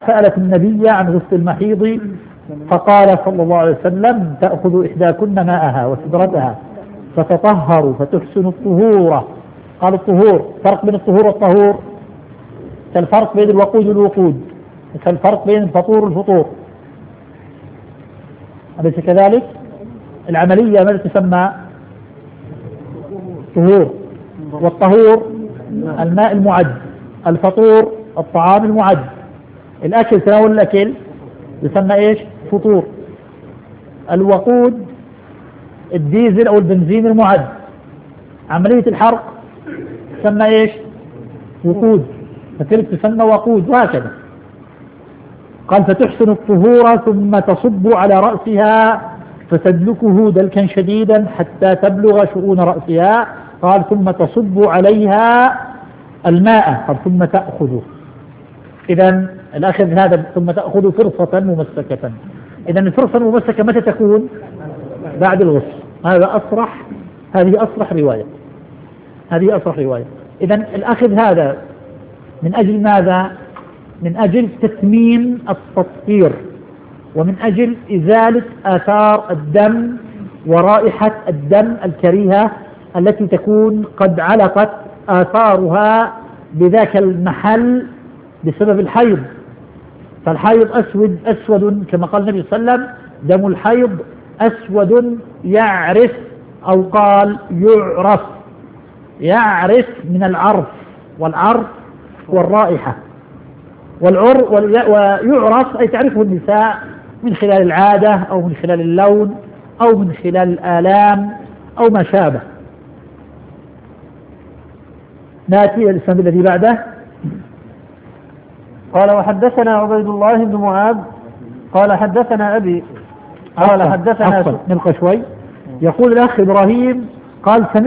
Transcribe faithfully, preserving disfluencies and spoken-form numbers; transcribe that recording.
سألت النبي عن غسل المحيض فقال صلى الله عليه وسلم: تأخذ إحداكن ماءها وسدرتها فتطهر فتحسن الطهور. قال الطهور فرق بين الطهور والطهور، كالفرق بين الوقود والوقود، كالفرق بين الفطور والفطور، أليس كذلك؟ العملية ماذا تسمى؟ طهور. والطهور الماء المعد، الفطور الطعام المعد. الأكل، تناول الأكل يسمى إيش؟ فطور. الوقود الديزل أو البنزين المعد. عملية الحرق تسمى إيش؟ وقود، فتلك تسمى وقود، وهكذا. قال: فتحسن الطهور ثم تصب على رأسها فتدلكه دلكا شديدا حتى تبلغ شؤون رأسها. قال: ثم تصب عليها الماء. قال: ثم تأخذه. إذن الأخذ هذا ثم تأخذ فرصة ممسكة. إذن الفرصة الممسكة متى تكون؟ بعد الغسل. هذا أصرح، هذه أصرح رواية، هذه أصرح رواية. إذن الأخذ هذا من أجل ماذا؟ من أجل تتميم التطهير، ومن أجل إزالة آثار الدم ورائحة الدم الكريهة التي تكون قد علقت آثارها بذاك المحل بسبب الحيض. فالحيض أسود أسود كما قال النبي صلى الله عليه وسلم: دم الحيض أسود يعرف، أو قال يعرف، يعرف من العرف، والعرف هو الرائحة، والعر ويعرف أي تعرفه النساء من خلال العادة أو من خلال اللون أو من خلال الآلام أو ما شابه. نأتي إلى الإسناد الذي بعده. قال: وحدثنا عبيد الله بن معاذ قال: حدثنا أبي قال: حدثنا نلقى شوي. يقول الأخ إبراهيم قال: